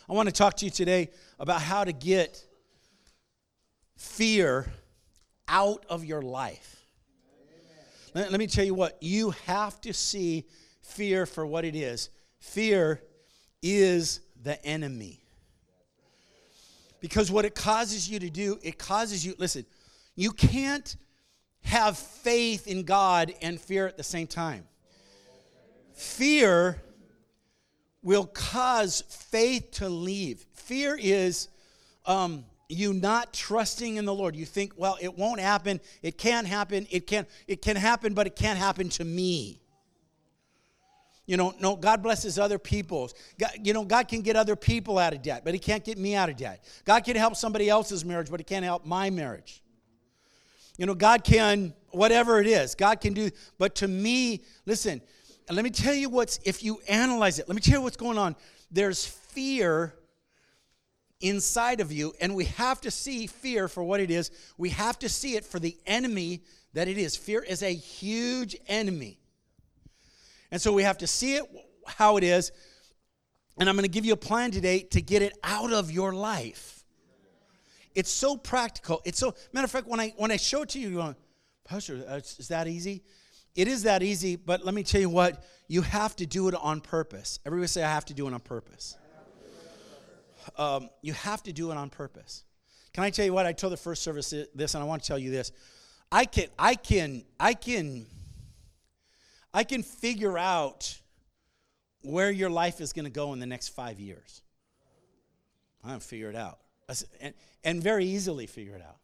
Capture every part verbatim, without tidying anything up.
I want to talk to you today about how to get fear out of your life. Let, let me tell you what, you have to see fear for what it is. Fear is the enemy. Because what it causes you to do, it causes you, listen, you can't have faith in God and fear at the same time. Fear will cause faith to leave. Fear is um, you not trusting in the Lord. You think, well, it won't happen. It can't happen. It can, it can happen, but it can't happen to me. You know, no, God blesses other people. God, you know, God can get other people out of debt, but he can't get me out of debt. God can help somebody else's marriage, but he can't help my marriage. You know, God can, whatever it is, God can do. But to me, listen, and let me tell you what's, if you analyze it, let me tell you what's going on. There's fear inside of you, and we have to see fear for what it is. We have to see it for the enemy that it is. Fear is a huge enemy. And so we have to see it how it is. And I'm going to give you a plan today to get it out of your life. It's so practical. It's so, matter of fact, when I when I show it to you, you're going, Pastor, is that easy? It is that easy, but let me tell you what, you have to do it on purpose. Everybody say, I have to do it on purpose. Um, you have to do it on purpose. Can I tell you what? I told the first service this, and I want to tell you this. I can, I can, I can... I can figure out where your life is going to go in the next five years. I can figure it out, and, and very easily figure it out.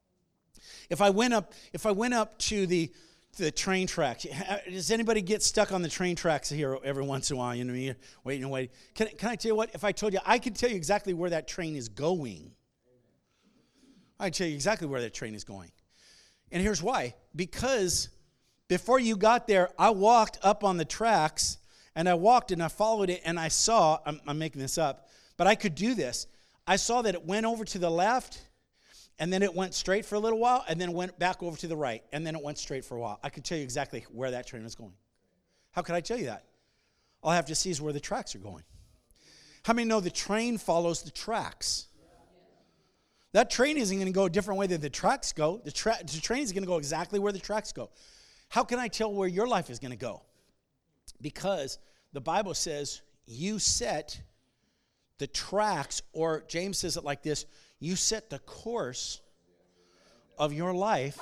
If I went up, if I went up to the to the train tracks, does anybody get stuck on the train tracks here every once in a while? You know, you're waiting and waiting. Can can I tell you what? If I told you, I can tell you exactly where that train is going. I can tell you exactly where that train is going, and here's why: because before you got there, I walked up on the tracks, and I walked and I followed it, and I saw, I'm, I'm making this up, but I could do this. I saw that it went over to the left, and then it went straight for a little while, and then it went back over to the right, and then it went straight for a while. I could tell you exactly where that train was going. How could I tell you that? All I have to see is where the tracks are going. How many know the train follows the tracks? That train isn't going to go a different way than the tracks go. The, tra- the train is going to go exactly where the tracks go. How can I tell where your life is going to go? Because the Bible says you set the tracks, or James says it like this, you set the course of your life.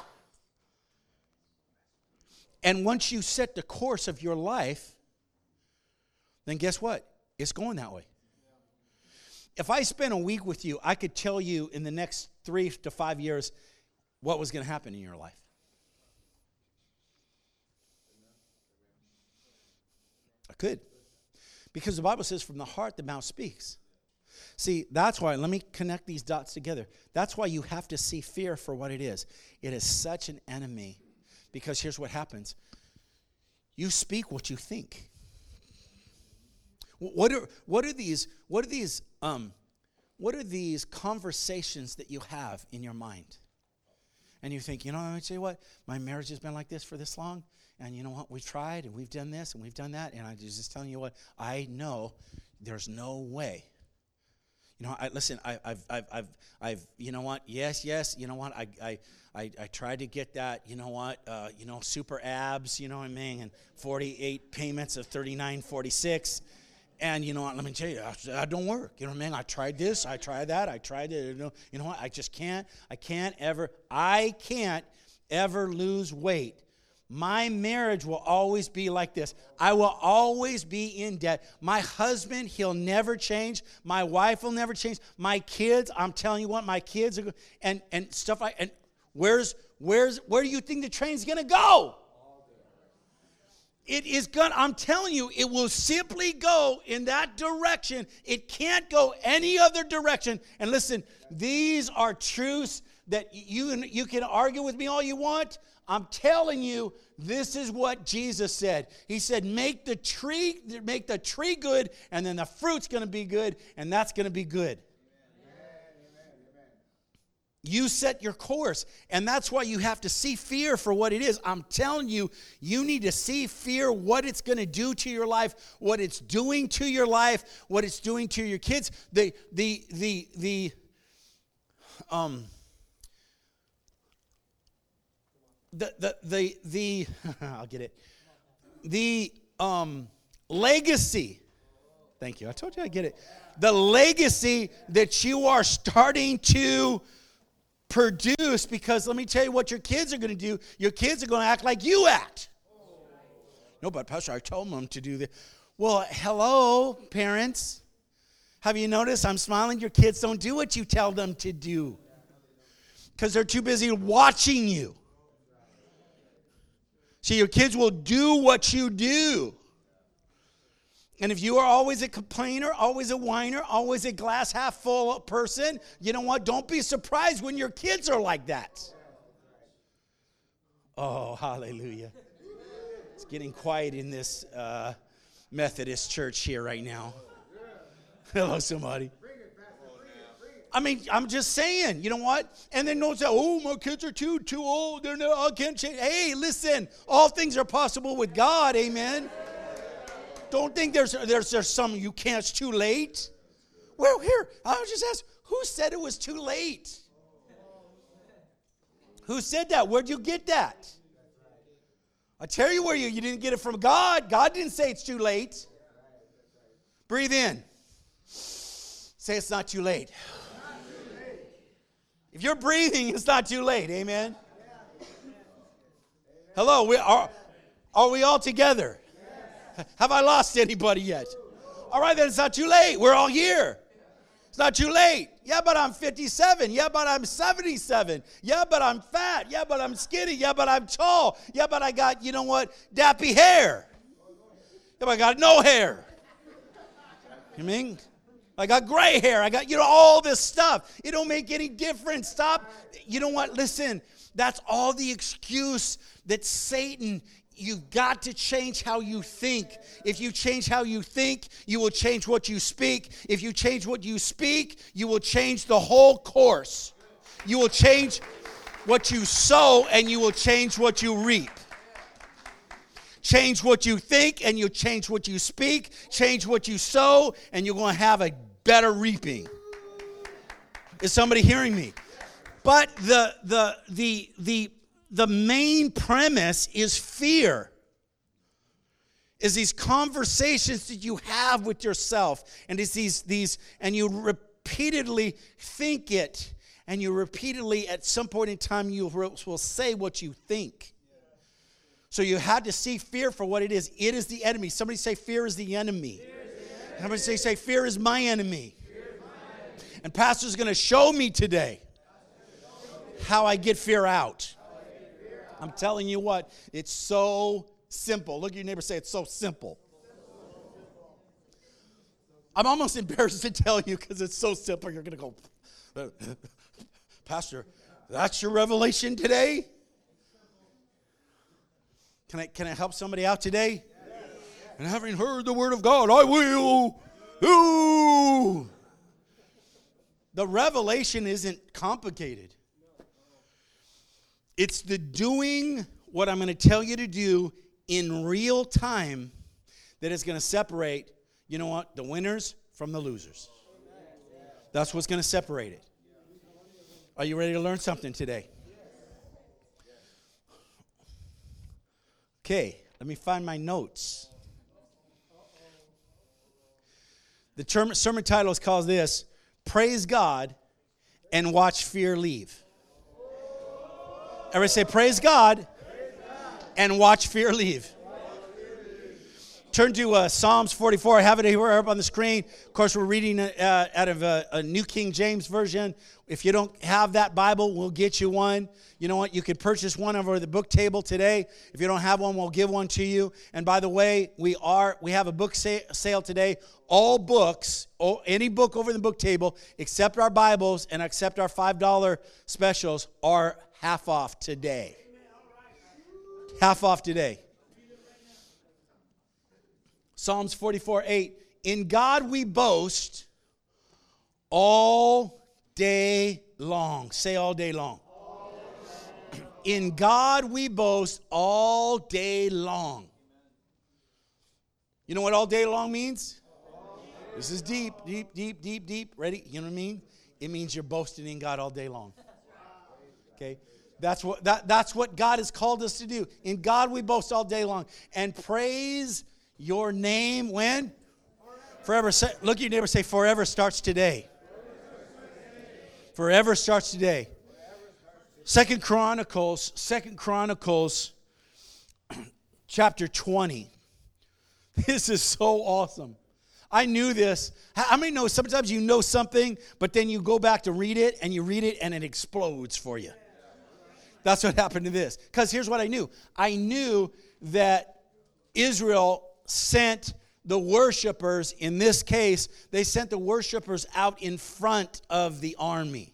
And once you set the course of your life, then guess what? It's going that way. If I spent a week with you, I could tell you in the next three to five years what was going to happen in your life. I could. Because the Bible says from the heart the mouth speaks. See, that's why, let me connect these dots together. That's why you have to see fear for what it is. It is such an enemy. Because here's what happens. You speak what you think. What are what are these what are these um what are these conversations that you have in your mind? And you think, you know, I tell you what, my marriage has been like this for this long. And you know what? We've tried, and we've done this, and we've done that. And I'm just telling you what, I know there's no way. You know, I listen. I, I've, I've, I've, I've. You know what? Yes, yes. You know what? I, I, I, I tried to get that. You know what? Uh, you know, super abs. You know what I mean? And forty-eight payments of thirty-nine forty-six. And you know what? Let me tell you, that don't work. You know what I mean? I tried this. I tried that. I tried it. You know, you know what? I just can't. I can't ever. I can't ever lose weight. My marriage will always be like this. I will always be in debt. My husband, he'll never change. My wife will never change. My kids, I'm telling you what, my kids are, and and stuff like, and where's where's where do you think the train's gonna go? It is gonna. I'm telling you, it will simply go in that direction. It can't go any other direction. And listen, these are truths that you you can argue with me all you want. I'm telling you, this is what Jesus said. He said, make the tree, make the tree good, and then the fruit's going to be good, and that's going to be good. Amen. You set your course. And that's why you have to see fear for what it is. I'm telling you, you need to see fear, what it's going to do to your life, what it's doing to your life, what it's doing to your kids. The, the, the, the, um, the, the, the, the I'll get it. The, um, legacy. Thank you. I told you I get it. The legacy that you are starting to produce, because let me tell you what your kids are going to do. Your kids are going to act like you act. No, but Pastor, I told them to do this. Well, hello, parents. Have you noticed I'm smiling? Your kids don't do what you tell them to do because they're too busy watching you. See, your kids will do what you do. And if you are always a complainer, always a whiner, always a glass half full person, you know what? Don't be surprised when your kids are like that. Oh, hallelujah. It's getting quiet in this uh, Methodist church here right now. Hello, somebody. I mean, I'm just saying, you know what? And then don't say, oh, my kids are too, too old. They're not, I can't change. Hey, listen, all things are possible with God, amen? Don't think there's, there's, there's some you can't, it's too late. Well, here, I was just asked, who said it was too late? Who said that? Where'd you get that? I tell you where you, you didn't get it from God. God didn't say it's too late. Breathe in. Say it's not too late. If you're breathing, it's not too late. Amen. Hello, we are, are we all together? Have I lost anybody yet? All right, then it's not too late. We're all here. It's not too late. Yeah, but I'm fifty-seven. Yeah, but I'm seventy-seven. Yeah, but I'm fat. Yeah, but I'm skinny. Yeah, but I'm tall. Yeah, but I got, you know what, dappy hair. Yeah, but I got no hair. You mean? I got gray hair. I got, you know, all this stuff. It don't make any difference. Stop. You know what? Listen, that's all the excuse that Satan, you got to change how you think. If you change how you think, you will change what you speak. If you change what you speak, you will change the whole course. You will change what you sow, and you will change what you reap. Change what you think, and you'll change what you speak. Change what you sow, and you're going to have a better reaping. Is somebody hearing me? But the the the the the main premise is fear. Is these conversations that you have with yourself, and it's these these and you repeatedly think it, and you repeatedly at some point in time you will say what you think. So you had to see fear for what it is. It is the enemy. Somebody say fear is the enemy. Somebody say, say fear is my enemy. And Pastor's going to show me today how I get fear out. I'm telling you what, it's so simple. Look at your neighbor, say it's so simple. I'm almost embarrassed to tell you because it's so simple. You're going to go, Pastor, that's your revelation today? Can I can I help somebody out today? Yes. And having heard the word of God, I will. Ooh. The revelation isn't complicated. It's the doing what I'm going to tell you to do in real time that is going to separate, you know what, the winners from the losers. That's what's going to separate it. Are you ready to learn something today? Okay, let me find my notes. The term, sermon title is called this, Praise God and Watch Fear Leave. Everybody say, Praise God, Praise God. And watch fear leave. Turn to uh, Psalms forty-four. I have it here up on the screen. Of course, we're reading uh, out of a, a New King James Version. If you don't have that Bible, we'll get you one. You know what? You could purchase one over the book table today. If you don't have one, we'll give one to you. And by the way, we are we have a book sa- sale today. All books, oh, any book over the book table, except our Bibles and except our five dollar specials, are half off today. Half off today. Psalms forty-four eight. In God we boast all day long. Say all day long. In God we boast all day long. You know what all day long means? This is deep, deep, deep, deep, deep. Ready? You know what I mean? It means you're boasting in God all day long. Okay? That's what that, that's what God has called us to do. In God we boast all day long. And praise your name when? Forever. Say, look at your neighbor, say, forever starts today. Forever starts today. Second Chronicles, Second Chronicles, chapter twenty. This is so awesome. I knew this. How many know sometimes you know something, but then you go back to read it, and you read it, and it explodes for you? That's what happened to this. Because here's what I knew. I knew that Israel sent the worshipers, in this case, they sent the worshipers out in front of the army.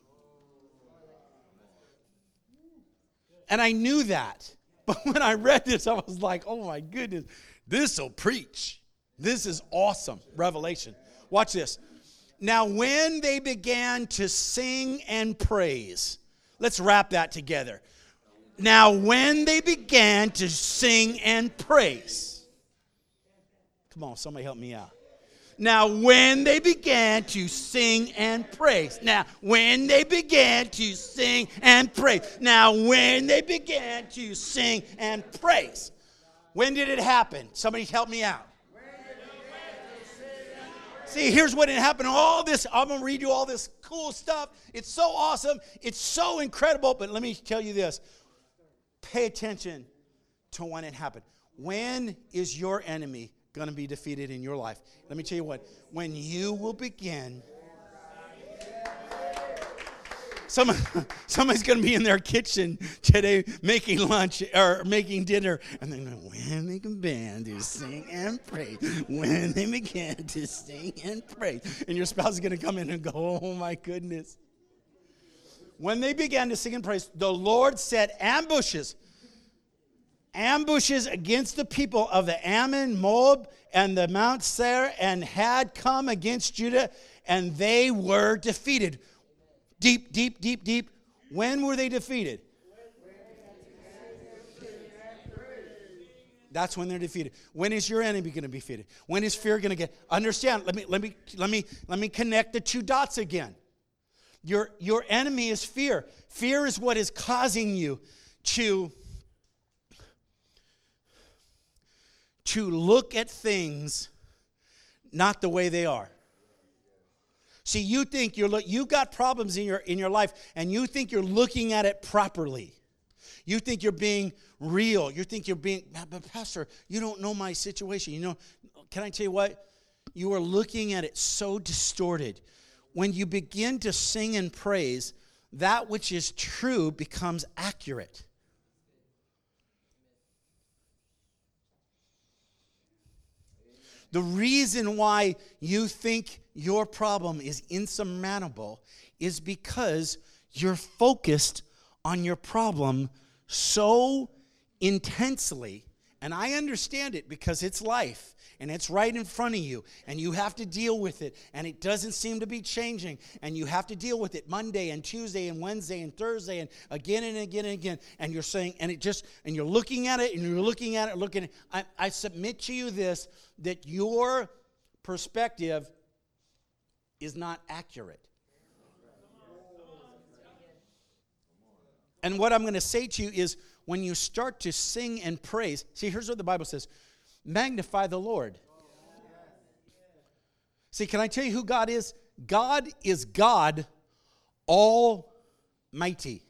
And I knew that. But when I read this, I was like, oh my goodness, this will preach. This is awesome. Revelation. Watch this. Now, when they began to sing and praise, let's wrap that together. Now, when they began to sing and praise, come on, somebody help me out. Now, when they began to sing and praise. Now, when they began to sing and praise. Now, when they began to sing and praise. When did it happen? Somebody help me out. See, here's what it happened. All this, I'm going to read you all this cool stuff. It's so awesome. It's so incredible. But let me tell you this. Pay attention to when it happened. When is your enemy going to be defeated in your life? Let me tell you what. When you will begin. Some, somebody's going to be in their kitchen today making lunch or making dinner. And they're going, when they began to sing and pray. When they began to sing and pray. And your spouse is going to come in and go, oh my goodness. When they began to sing and praise, the Lord set ambushes. Ambushes against the people of the Ammon, Moab, and the Mount Seir, and had come against Judah, and they were defeated. Deep, deep, deep, deep. When were they defeated? That's when they're defeated. When is your enemy going to be defeated? When is fear going to get? Understand? Let me let me let me let me connect the two dots again. Your your enemy is fear. Fear is what is causing you to to look at things not the way they are. See, you think you're look, you got problems in your in your life, and you think you're looking at it properly. You think you're being real. You think you're being, but Pastor, you don't know my situation. You know, can I tell you what? You are looking at it so distorted. When you begin to sing and praise, that which is true becomes accurate. The reason why you think your problem is insurmountable is because you're focused on your problem so intensely. And I understand it because it's life and it's right in front of you and you have to deal with it and it doesn't seem to be changing and you have to deal with it Monday and Tuesday and Wednesday and Thursday and again and again and again, and you're saying, and it just, and you're looking at it and you're looking at it, looking at it. I, I submit to you this, that your perspective is not accurate. And what I'm going to say to you is, when you start to sing and praise, see, here's what the Bible says: magnify the Lord. See, can I tell you who God is? God is God Almighty.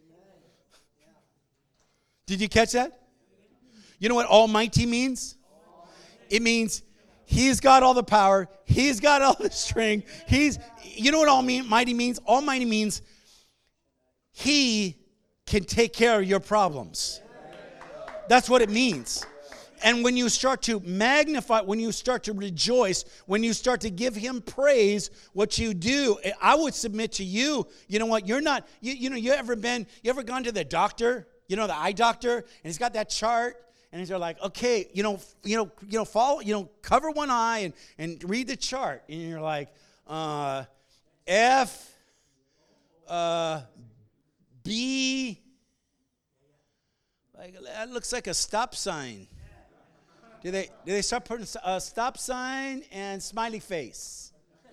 Did you catch that? You know what Almighty means? It means He's got all the power. He's got all the strength. He's, you know what Almighty means? Almighty means He can take care of your problems. That's what it means. And when you start to magnify, when you start to rejoice, when you start to give Him praise, what you do, I would submit to you, you know what, you're not, you, you know, you ever been, you ever gone to the doctor, you know, the eye doctor, and he's got that chart, and he's like, okay, you know, you know, you know, follow, you know, cover one eye and, and read the chart. And you're like, uh, F uh, B. Like, that looks like a stop sign. Do they, do they start putting a stop sign and smiley face?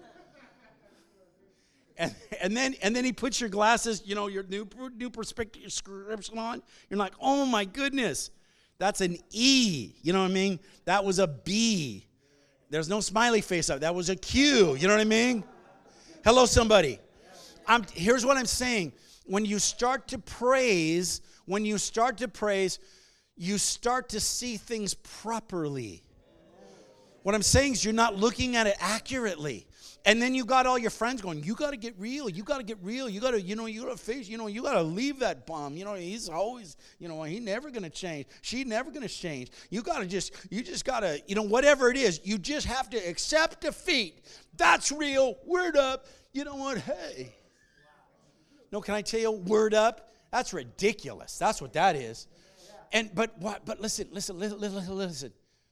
And, and then and then he puts your glasses, you know, your new, new prescription on. You're like, oh, my goodness. That's an E. You know what I mean? That was a B. There's no smiley face up. That was a Q. You know what I mean? Hello, somebody. I'm, here's what I'm saying. When you start to praise, when you start to praise, you start to see things properly. What I'm saying is you're not looking at it accurately. And then you got all your friends going, you got to get real. You got to get real. You got to, you know, you got to face, you know, you got to leave that bum. You know, he's always, you know, he never going to change. She's never going to change. You got to just, you just got to, you know, whatever it is, you just have to accept defeat. That's real. Word up. You know what? Hey. No, can I tell you, word up? That's ridiculous. That's what that is. And, but what, but listen, listen, listen, listen, listen.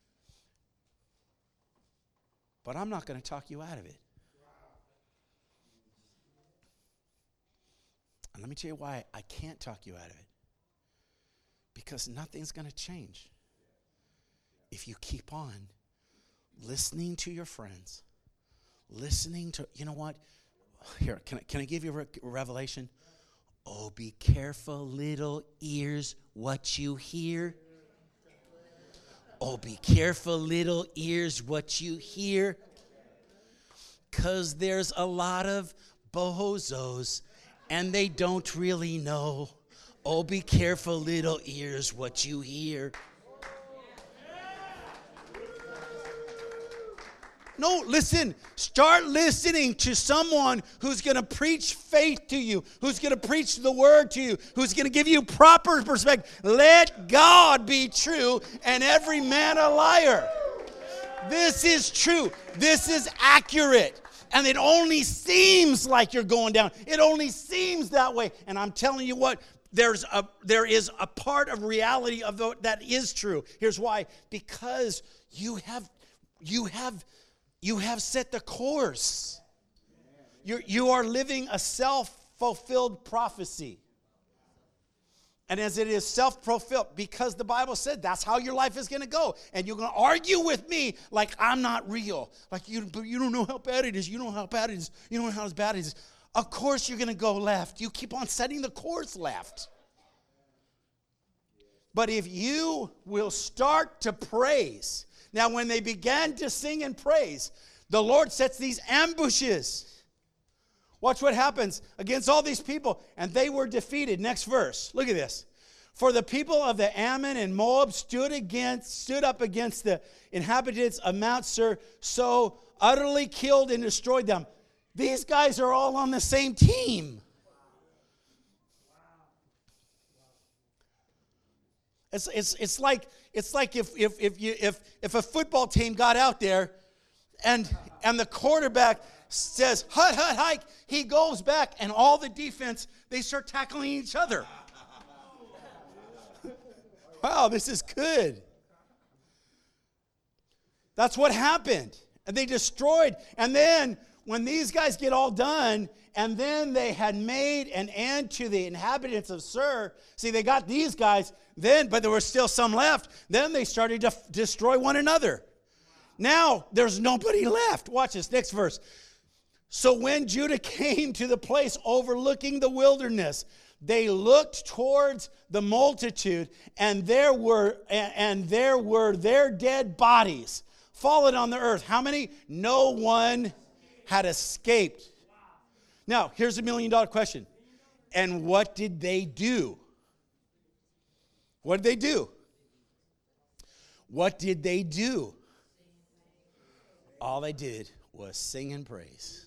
But I'm not going to talk you out of it. And let me tell you why I can't talk you out of it. Because nothing's going to change if you keep on listening to your friends, listening to, you know what? Here, can I, can I give you a re- revelation? Oh, be careful, little ears, what you hear. Oh, be careful, little ears, what you hear. Because there's a lot of bozos and they don't really know. Oh, be careful, little ears, what you hear. No, listen. Start listening to someone who's going to preach faith to you, who's going to preach the word to you, who's going to give you proper perspective. Let God be true and every man a liar. This is true. This is accurate. And it only seems like you're going down. It only seems that way. And I'm telling you what, there's a there is a part of reality of the, that is true. Here's why. Because you have you have you have set the course. You you are living a self-fulfilled prophecy. And as it is self-fulfilled, because the Bible said that's how your life is going to go. And you're going to argue with me like I'm not real. Like you, you don't know how bad it is. You don't know how bad it is. You don't know how bad it is. Of course you're going to go left. You keep on setting the course left. But if you will start to praise. Now, when they began to sing and praise, the Lord sets these ambushes. Watch what happens against all these people. And they were defeated. Next verse. Look at this. For the people of the Ammon and Moab stood against, stood up against the inhabitants of Mount Seir, so utterly killed and destroyed them. These guys are all on the same team. It's, it's, it's like it's like if if if you if if a football team got out there and and the quarterback says, hut, hut, hike. He goes back, and all the defense, they start tackling each other. Wow, this is good. That's what happened. And they destroyed. And then, when these guys get all done, and then they had made an end to the inhabitants of Seir. See, they got these guys, then, but there were still some left. Then they started to f- destroy one another. Now, there's nobody left. Watch this, next verse. So when Judah came to the place overlooking the wilderness, they looked towards the multitude, and there were and there were their dead bodies fallen on the earth. How many? No one had escaped. Now, here's a million dollar question. And what did they do? What did they do? What did they do? All they did was sing and praise.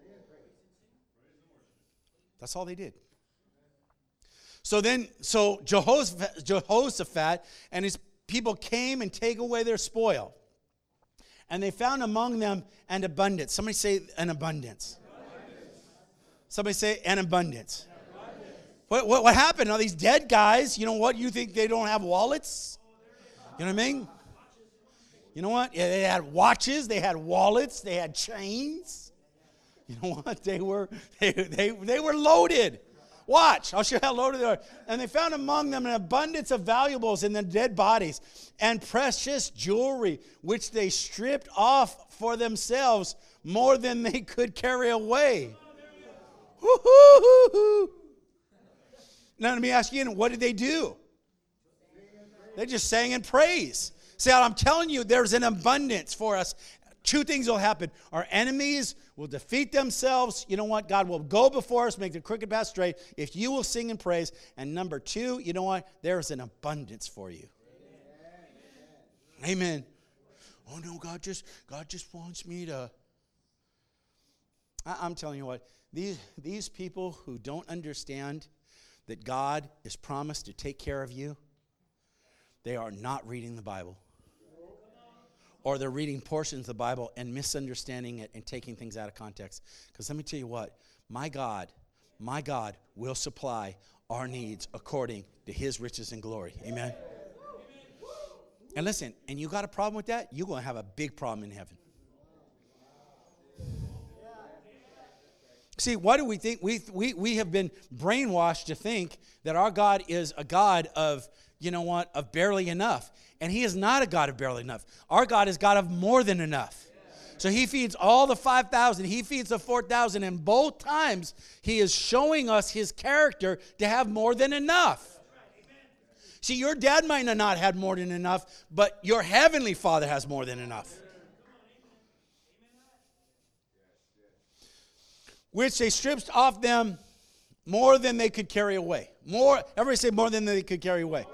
That's all they did. So then, so Jehoshaphat, Jehoshaphat and his people came and take away their spoil. And they found among them an abundance. Somebody say an abundance. abundance. Somebody say an abundance. An abundance. What, what, what happened? All these dead guys, you know what? You think they don't have wallets? You know what I mean? You know what? Yeah, they had watches. They had wallets. They had chains. You know what? They were they they, they were loaded. Watch, I'll show you how loaded they are. And they found among them an abundance of valuables in the dead bodies and precious jewelry, which they stripped off for themselves more than they could carry away. Woo-hoo-hoo-hoo. Now let me ask you, what did they do? They just sang in praise. See, I'm telling you, there's an abundance for us. Two things will happen. Our enemies will defeat themselves. You know what? God will go before us, make the crooked path straight, if you will sing and praise. And number two, you know what? There is an abundance for you. Amen. Amen. Oh no, God just God just wants me to. I, I'm telling you what, these these people who don't understand that God is promised to take care of you, they are not reading the Bible. Or they're reading portions of the Bible and misunderstanding it and taking things out of context. Because let me tell you what, my God, my God will supply our needs according to his riches and glory. Amen? And listen, and you got a problem with that, you're going to have a big problem in heaven. See, why do we think, we, we, we have been brainwashed to think that our God is a God of, you know what, of barely enough. And he is not a God of barely enough. Our God is God of more than enough. So he feeds all the five thousand. He feeds the four thousand. And both times he is showing us his character to have more than enough. See, your dad might have not had more than enough, but your heavenly Father has more than enough. Which they stripped off them more than they could carry away. More, everybody say more than they could carry away.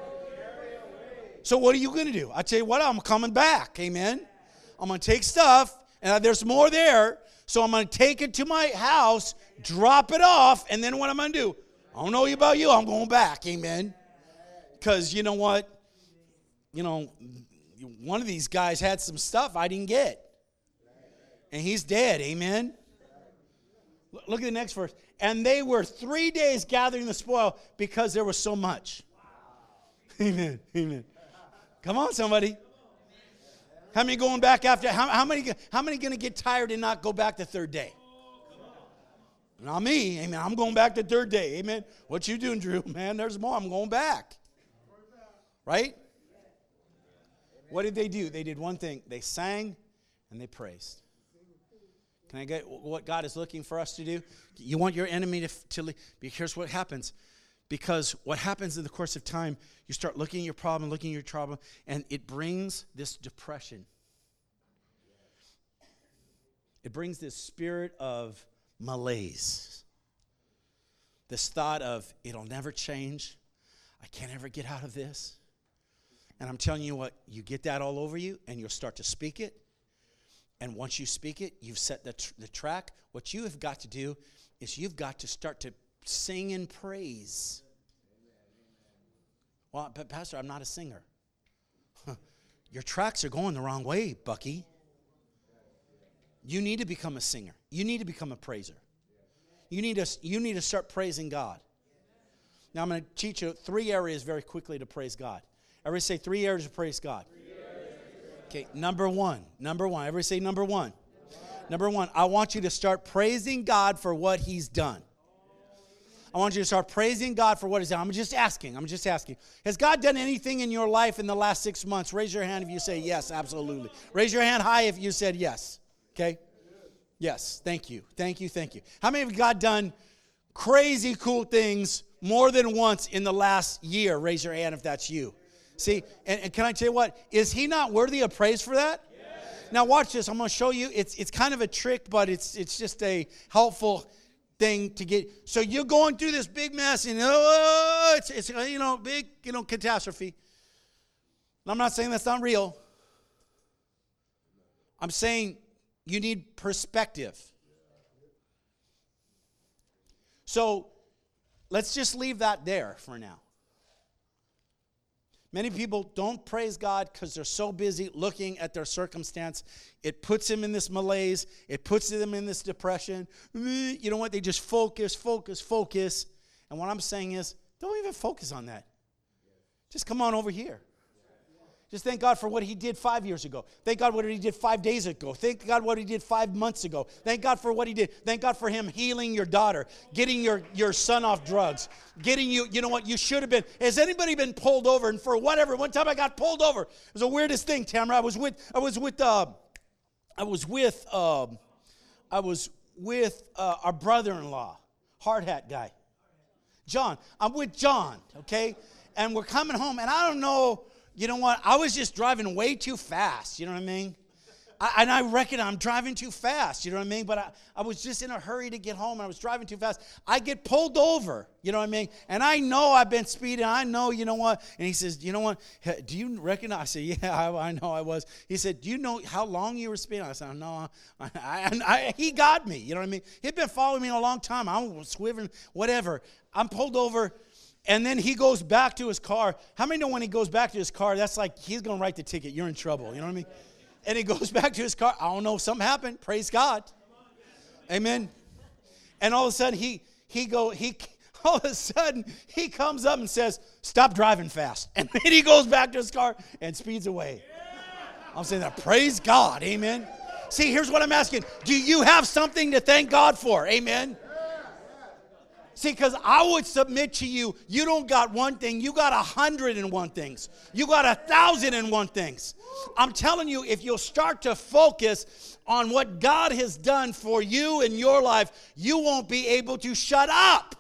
So what are you going to do? I tell you what, I'm coming back. Amen. I'm going to take stuff, and there's more there. So I'm going to take it to my house, drop it off, and then what I'm going to do? I don't know about you. I'm going back. Amen. Because you know what? You know, one of these guys had some stuff I didn't get. And he's dead. Amen. Look at the next verse. And they were three days gathering the spoil because there was so much. Amen. Amen. Come on, somebody. How many going back after? How, how many? How many going to get tired and not go back the third day? Not me. Amen. I'm going back the third day. Amen. What you doing, Drew? Man, there's more. I'm going back. Right? What did they do? They did one thing. They sang and they praised. Can I get what God is looking for us to do? You want your enemy to, to here's what happens. Because what happens in the course of time, you start looking at your problem, looking at your trouble, and it brings this depression. It brings this spirit of malaise. This thought of, it'll never change. I can't ever get out of this. And I'm telling you what, you get that all over you, and you'll start to speak it. And once you speak it, you've set the, tr- the track. What you have got to do is you've got to start to sing and praise. Well, but Pastor, I'm not a singer. Your tracks are going the wrong way, Bucky. You need to become a singer. You need to become a praiser. You need to, you need to start praising God. Now, I'm going to teach you three areas very quickly to praise God. Everybody say three areas to praise God. Okay, number one. Number one. Everybody say number one. Number one, I want you to start praising God for what he's done. I want you to start praising God for what he's done. I'm just asking. I'm just asking. Has God done anything in your life in the last six months? Raise your hand if you say yes, absolutely. Raise your hand high if you said yes. Okay? Yes. Thank you. Thank you. Thank you. How many of God done crazy cool things more than once in the last year? Raise your hand if that's you. See, and, and can I tell you what? Is he not worthy of praise for that? Yes. Now watch this. I'm going to show you. It's it's kind of a trick, but it's it's just a helpful thing to get. So you're going through this big mess, and oh, it's it's you know big you know catastrophe. And I'm not saying that's not real. I'm saying you need perspective. So let's just leave that there for now. Many people don't praise God because they're so busy looking at their circumstance. It puts them in this malaise. It puts them in this depression. You know what? They just focus, focus, focus. And what I'm saying is, don't even focus on that. Just come on over here. Just thank God for what he did five years ago. Thank God what he did five days ago. Thank God what he did five months ago. Thank God for what he did. Thank God for him healing your daughter, getting your, your son off drugs, getting you, you know what, you should have been. Has anybody been pulled over? And for whatever, one time I got pulled over. It was the weirdest thing, Tamara. I was with, I was with, uh, I was with, uh, I was with uh, our brother-in-law, hard hat guy, John. I'm with John, okay? And we're coming home, and I don't know. You know what? I was just driving way too fast. You know what I mean? I, and I reckon I'm driving too fast. You know what I mean? But I, I was just in a hurry to get home. And I was driving too fast. I get pulled over. You know what I mean? And I know I've been speeding. I know, you know what? And he says, you know what? Do you recognize? I said, yeah, I, I know I was. He said, do you know how long you were speeding? I said, no. I, I, I, he got me. You know what I mean? He'd been following me a long time. I was swerving, whatever. I'm pulled over. And then he goes back to his car. How many know when he goes back to his car, that's like he's going to write the ticket. You're in trouble. You know what I mean? And he goes back to his car. I don't know. Something happened. Praise God. Amen. And all of a sudden, he he go he all of a sudden he comes up and says, "Stop driving fast." And then he goes back to his car and speeds away. I'm saying that. Praise God. Amen. See, here's what I'm asking. Do you have something to thank God for? Amen. See, because I would submit to you, you don't got one thing, you got a hundred and one things. You got a thousand and one things. I'm telling you, if you'll start to focus on what God has done for you in your life, you won't be able to shut up.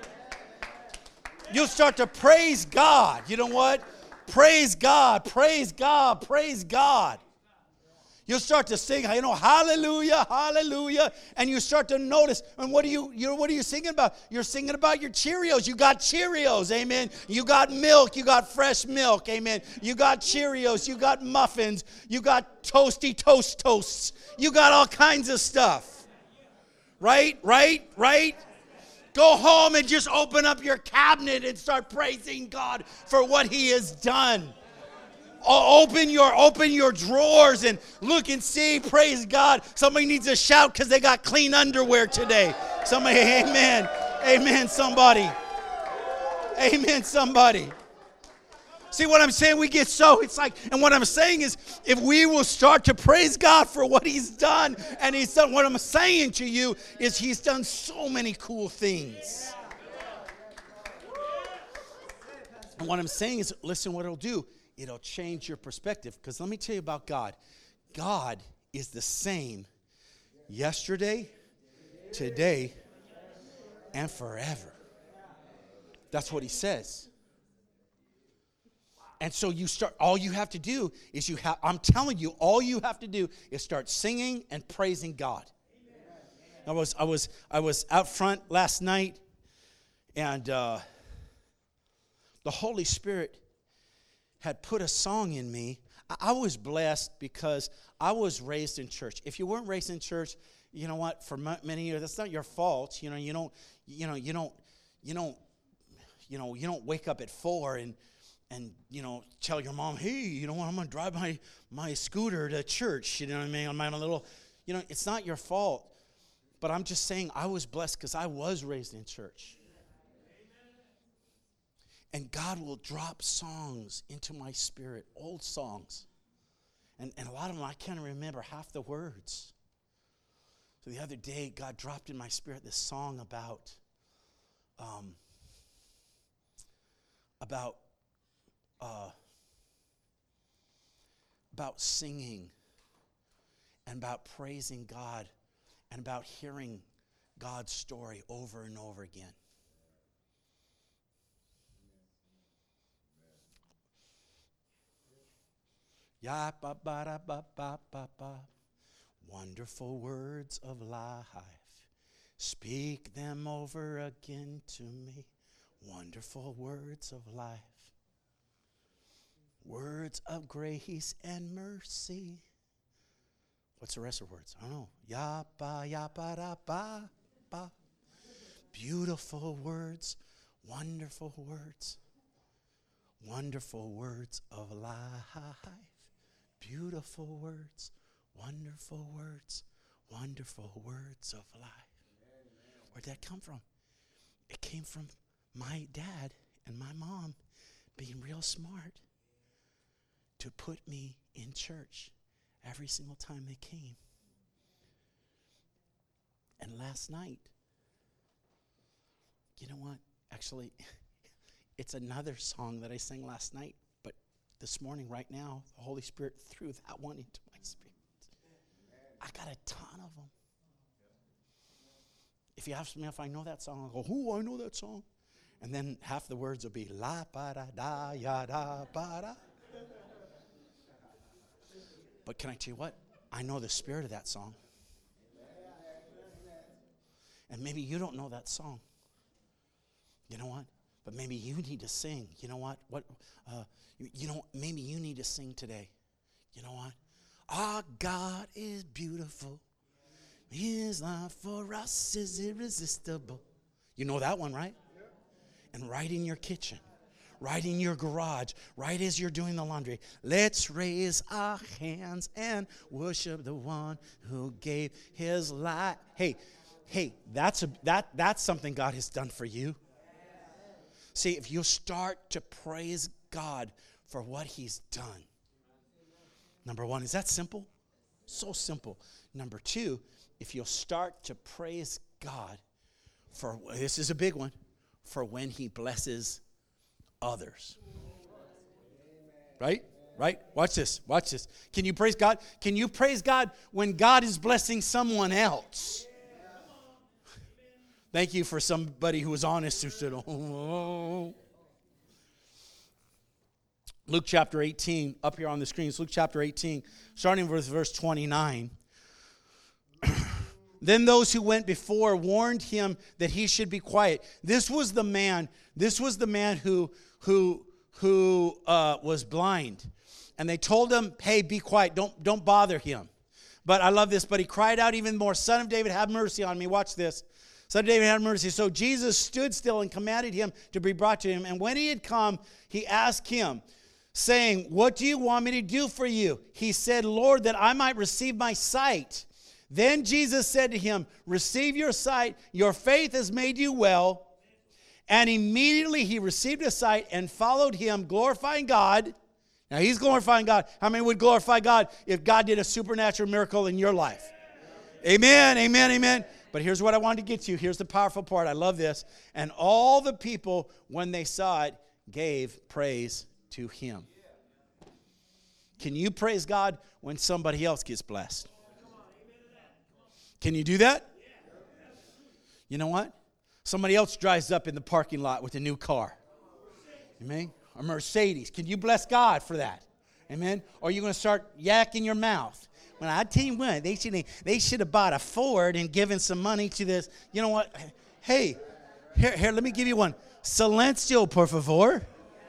You'll start to praise God. You know what? Praise God, praise God, praise God. You'll start to sing, you know, hallelujah, hallelujah, and you start to notice. And what are you, you know, what are you singing about? You're singing about your Cheerios. You got Cheerios, amen. You got milk. You got fresh milk, amen. You got Cheerios. You got muffins. You got toasty toast toasts. You got all kinds of stuff, right, right, right. Go home and just open up your cabinet and start praising God for what He has done. Open your open your drawers and look and see. Praise God. Somebody needs to shout because they got clean underwear today. Somebody, amen. Amen, somebody. Amen, somebody. See what I'm saying? We get so, it's like, and what I'm saying is, if we will start to praise God for what He's done, and He's done, what I'm saying to you is He's done so many cool things. And what I'm saying is, listen what it'll do. It'll change your perspective. Because let me tell you about God. God is the same yesterday, today, and forever. That's what He says. And so you start, all you have to do is you have, I'm telling you, all you have to do is start singing and praising God. I was, I was, I was out front last night, and uh, the Holy Spirit had put a song in me. I was blessed because I was raised in church. If you weren't raised in church, you know what? For many years, that's not your fault. You know, you don't, you know, you don't, you don't, you know, you don't wake up at four and and you know tell your mom, hey, you know what? I'm gonna drive my my scooter to church. You know what I mean? On my little, you know, it's not your fault. But I'm just saying, I was blessed because I was raised in church. And God will drop songs into my spirit, old songs. And, and a lot of them, I can't remember half the words. So the other day, God dropped in my spirit this song about, um, about, uh, about singing and about praising God and about hearing God's story over and over again. Ya ba ba da ba ba ba ba. Wonderful words of life. Speak them over again to me. Wonderful words of life. Words of grace and mercy. What's the rest of the words? I don't know. Ya ba ya ba da ba ba. Beautiful words. Wonderful words. Wonderful words of life. Beautiful words, wonderful words, wonderful words of life. Where'd that come from? It came from my dad and my mom being real smart, to put me in church every single time they came. And last night, you know what? Actually, it's another song that I sang last night, but this morning, right now, the Holy Spirit threw that one into my spirit. I got a ton of them. If you ask me if I know that song, I'll go, oh, I know that song. And then half the words will be la ba da da ya da ba da. But can I tell you what? I know the spirit of that song. And maybe you don't know that song. You know what? But maybe you need to sing. You know what? What? Uh, you, you know, maybe you need to sing today. You know what? Our God is beautiful. His love for us is irresistible. You know that one, right? And right in your kitchen, right in your garage, right as you're doing the laundry, let's raise our hands and worship the one who gave his life. Hey, hey, that's a that that's something God has done for you. See, if you start to praise God for what he's done. Number one, is that simple? So simple. Number two, if you'll start to praise God for, this is a big one, for when he blesses others. Right? Right? Watch this. Watch this. Can you praise God? Can you praise God when God is blessing someone else? Thank you for somebody who was honest who said, oh. Luke chapter eighteen, up here on the screen. It's Luke chapter eighteen, starting with verse twenty-nine. Then those who went before warned him that he should be quiet. This was the man, this was the man who, who, who uh, was blind. And they told him, hey, be quiet, don't, don't bother him. But I love this, but he cried out even more, Son of David, have mercy on me. Watch this. Son of David, have mercy. So Jesus stood still and commanded him to be brought to him. And when he had come, he asked him, saying, what do you want me to do for you? He said, Lord, that I might receive my sight. Then Jesus said to him, receive your sight. Your faith has made you well. And immediately he received his sight and followed him, glorifying God. Now he's glorifying God. How many would glorify God if God did a supernatural miracle in your life? Amen, amen, amen. But here's what I wanted to get to. Here's the powerful part. I love this. And all the people, when they saw it, gave praise to him. Can you praise God when somebody else gets blessed? Can you do that? You know what? Somebody else drives up in the parking lot with a new car. Amen? A Mercedes. Can you bless God for that? Amen? Or are you going to start yakking your mouth? Well, I tell you what, they should they should have bought a Ford and given some money to this. You know what? Hey, here, here, let me give you one. Silencio, por favor.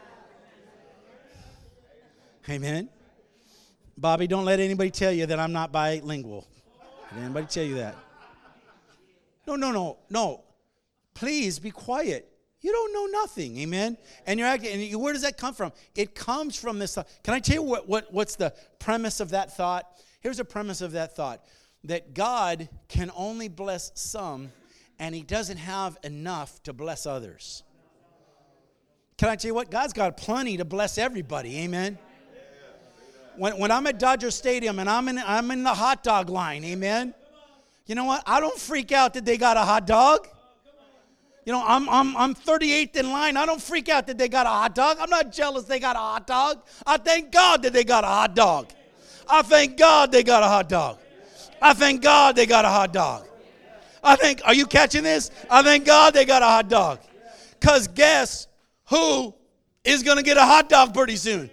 Amen. Bobby, don't let anybody tell you that I'm not bilingual. Did anybody tell you that? No, no, no, no. Please be quiet. You don't know nothing, amen? And you're acting, and where does that come from? It comes from this thought. Can I tell you what, what, what's the premise of that thought? Here's the premise of that thought. That God can only bless some, and he doesn't have enough to bless others. Can I tell you what? God's got plenty to bless everybody, amen? When, when I'm at Dodger Stadium and I'm in, I'm in the hot dog line, amen? You know what? I don't freak out that they got a hot dog. You know, I'm I'm I'm thirty-eighth in line. I don't freak out that they got a hot dog. I'm not jealous they got a hot dog. I thank God that they got a hot dog. I thank God they got a hot dog. I thank God they got a hot dog. I think, are you catching this? I thank God they got a hot dog. Because guess who is going to get a hot dog pretty soon?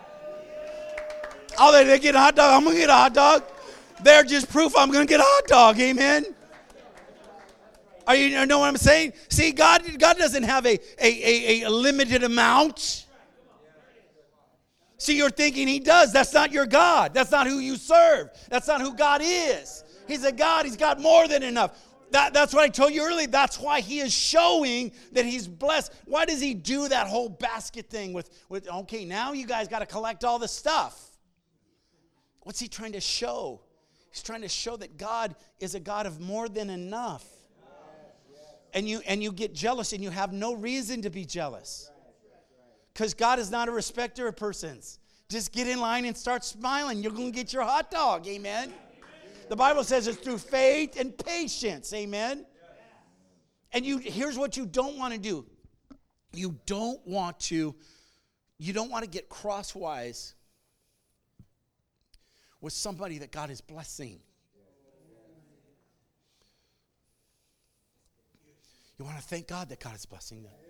Oh, they, they get a hot dog. I'm going to get a hot dog. They're just proof I'm going to get a hot dog. Amen. Are you, you know what I'm saying? See, God, God doesn't have a, a, a, a limited amount. See, you're thinking he does. That's not your God. That's not who you serve. That's not who God is. He's a God. He's got more than enough. That, that's what I told you earlier. That's why he is showing that he's blessed. Why does he do that whole basket thing with, with okay, now you guys got to collect all the stuff. What's he trying to show? He's trying to show that God is a God of more than enough. And you and you get jealous, and you have no reason to be jealous. Because God is not a respecter of persons. Just get in line and start smiling. You're going to get your hot dog. Amen. The Bible says it's through faith and patience. Amen. And you here's what you don't want to do. You don't want to, you don't want to get crosswise with somebody that God is blessing. You want to thank God that God is blessing them.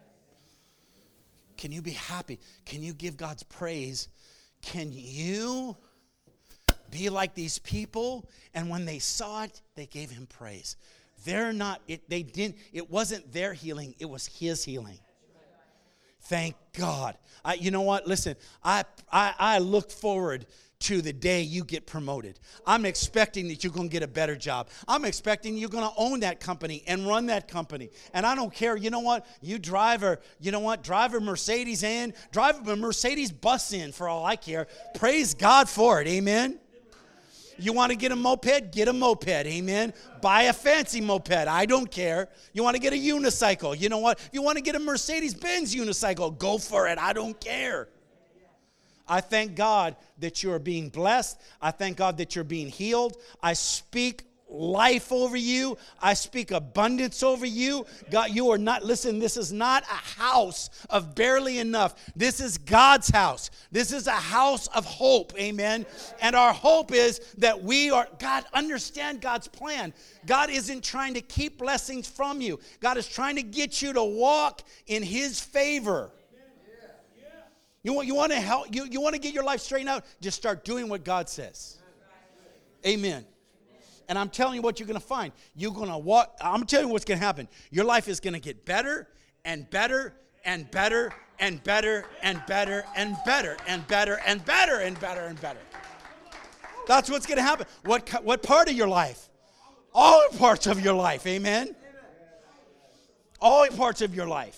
Can you be happy? Can you give God's praise? Can you be like these people? And when they saw it, they gave him praise. They're not, it, they didn't, it wasn't their healing, it was his healing. Thank God. I, you know what? Listen, I, I, I look forward to the day you get promoted. I'm expecting that you're going to get a better job. I'm expecting you're going to own that company and run that company. And I don't care. You know what? You drive a, you know what? Drive a Mercedes in. Drive a Mercedes bus in for all I care. Praise God for it. Amen. You want to get a moped? Get a moped. Amen. Buy a fancy moped. I don't care. You want to get a unicycle? You know what? You want to get a Mercedes-Benz unicycle? Go for it. I don't care. I thank God that you're being blessed. I thank God that you're being healed. I speak life over you. I speak abundance over you. God, you are not, listen, this is not a house of barely enough. This is God's house. This is a house of hope. Amen. And our hope is that we are, God, understand God's plan. God isn't trying to keep blessings from you. God is trying to get you to walk in his favor. You want, you want to help, you, you want to get your life straightened out? Just start doing what God says. Amen. And I'm telling you what you're going to find. You're going to walk, I'm telling you what's going to happen. Your life is going to get better and better and better and better and better and better and better and better and better and better. That's what's going to happen. What, what part of your life? All parts of your life. Amen. All parts of your life.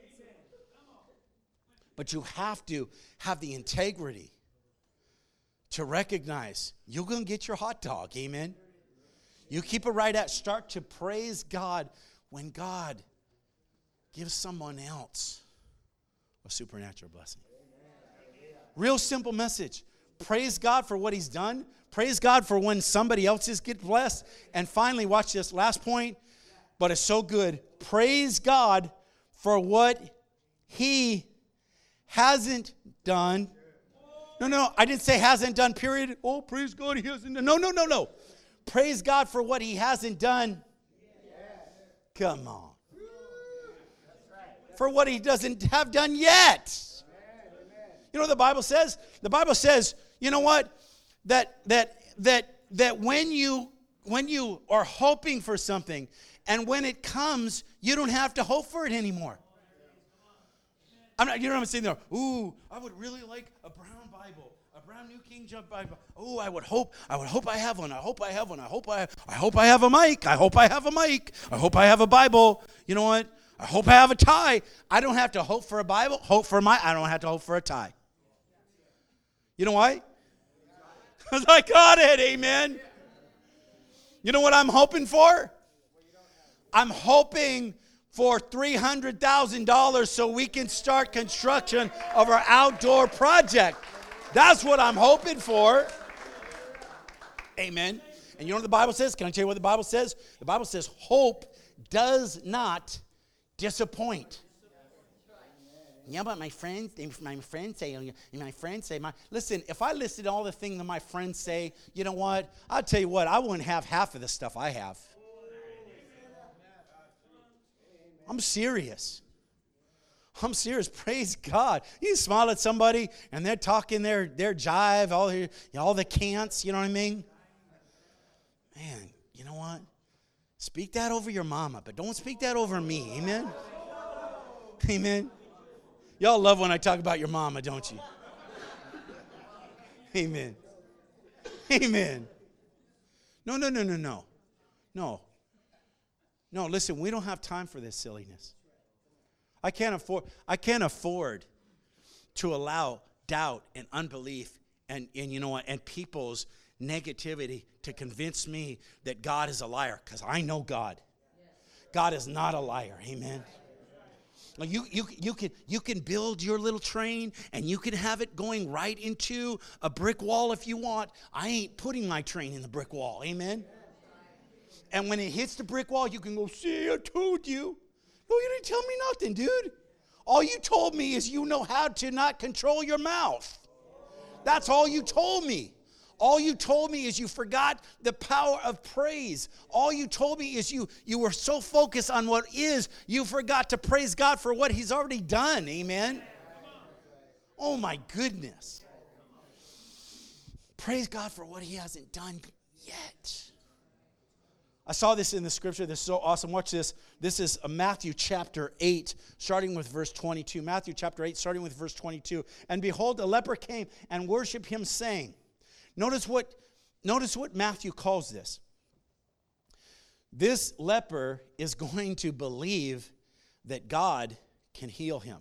But you have to have the integrity to recognize you're going to get your hot dog. Amen. You keep it right at, start to praise God when God gives someone else a supernatural blessing. Real simple message. Praise God for what he's done. Praise God for when somebody else's get blessed. And finally, watch this last point, but it's so good. Praise God for what he hasn't done. No, no, I didn't say hasn't done, period. Oh, praise God, he hasn't done. No, no, no, no. Praise God for what he hasn't done. Come on. For what he doesn't have done yet. You know what the Bible says? The Bible says, you know what? That that that that when you when you are hoping for something and when it comes, you don't have to hope for it anymore. I'm not, you know what I'm saying there? Ooh, I would really like a brown Bible, a brown New King James Bible. Oh, I would hope, I would hope I have one. I hope I have one. I hope I, I hope I have a mic. I hope I have a mic. I hope I have a Bible. You know what? I hope I have a tie. I don't have to hope for a Bible. Hope for my. I don't have to hope for a tie. You know why? Because I got it. Amen. You know what I'm hoping for? I'm hoping for three hundred thousand dollars so we can start construction of our outdoor project. That's what I'm hoping for. Amen. And you know what the Bible says? Can I tell you what the Bible says? The Bible says hope does not disappoint. Yeah, but my friends, my friends say, my friends say, my listen, if I listed all the things that my friends say, you know what? I'll tell you what, I wouldn't have half of the stuff I have. I'm serious. I'm serious. Praise God. You smile at somebody and they're talking their, their jive, all, the, all the cants, you know what I mean? Man, you know what? Speak that over your mama, but don't speak that over me. Amen? Amen? Y'all love when I talk about your mama, don't you? Amen. Amen. No, no, no, no, no. No. No, listen, we don't have time for this silliness. I can't afford, I can't afford to allow doubt and unbelief and, and you know what, and people's negativity to convince me that God is a liar, because I know God. God is not a liar. Amen. You, you, you, can, you can build your little train and you can have it going right into a brick wall if you want. I ain't putting my train in the brick wall. Amen? And when it hits the brick wall, you can go, see, I told you. No, you didn't tell me nothing, dude. All you told me is you know how to not control your mouth. That's all you told me. All you told me is you forgot the power of praise. All you told me is you, you were so focused on what is, you forgot to praise God for what he's already done. Amen? Oh, my goodness. Praise God for what he hasn't done yet. I saw this in the scripture. This is so awesome. Watch this. This is Matthew chapter eight, starting with verse twenty-two. Matthew chapter eight, starting with verse twenty-two. And behold, a leper came and worshiped him, saying, Notice what, notice what Matthew calls this. This leper is going to believe that God can heal him.